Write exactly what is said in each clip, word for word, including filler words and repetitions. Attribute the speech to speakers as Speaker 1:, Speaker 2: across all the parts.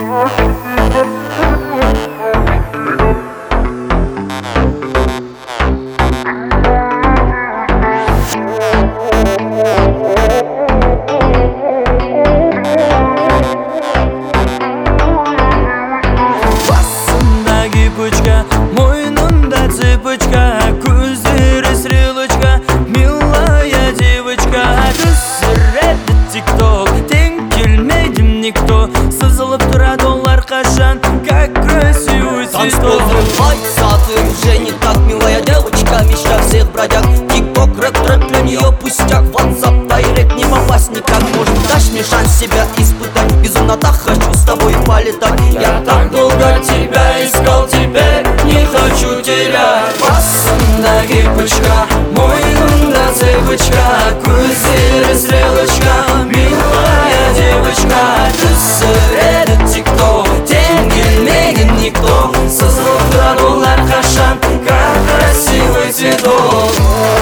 Speaker 1: Мойнында цепочка, көздері стрелочка, милая девочка. Түсіреді тик-ток, тең келмейдім никто. Сызылып тұрады олар қашан, как красивый цветок.
Speaker 2: Танцполы, ты уже не так, милая девочка, мечта всех бродяг. Тик-ток, рэп-трэп для нее пустяк. Ватсап, дайрект, не попасть никак. Может, дашь мне шанс себя испытать? Безумно так хочу с тобой полетать.
Speaker 1: Я так долго тебя искал, теперь не хочу терять. Басында кепочка, мойнында цепочка, көздері стрелочка, милая девочка. Түсіреді тик-ток, тең келмеген никто. Сызылып тұрады олар қашан, как красивый цветок.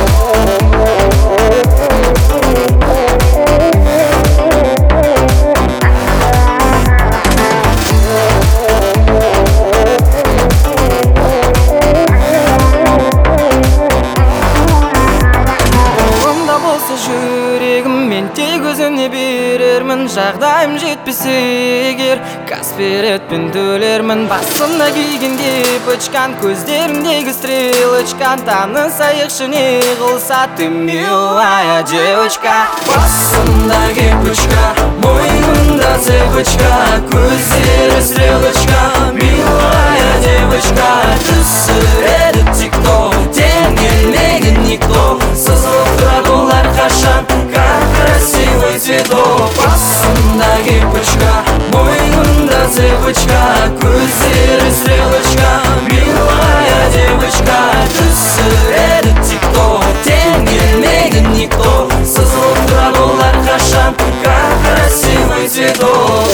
Speaker 1: Жүрегім мен тек өзіне берермін. Жағдайым жетпесе егер газ беретпен төлермін. Басында киген кепочкан, көздеріндегі стрелочкан. Танысайықшы не қылса, ты милая девочка. Басында кепочка, мойнында цепочка, көздері стрелочка, милая девочка. Түсіреді тик-ток, тең келмеген никто. Сызылып тұрады олар қашан, как красивый цветок. Басында кепочка, мойнында цепочка, көздері стрелочка, милая девочка. Түсіреді тик-ток, тең келмеген никто. Сызылып тұрады олар қашан, как красивый цветок.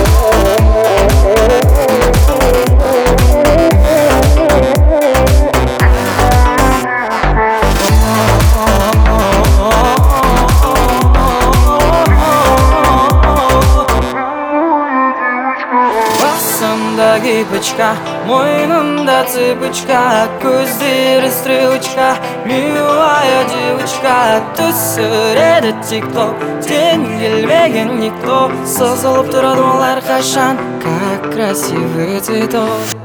Speaker 1: Басында кепочка, мойнында цепочка, көздері стрелочка, милая девочка. Түсіреді тик-ток, тең келмеген никто. Сызылып тұрады олар қашан, как красивый цветок.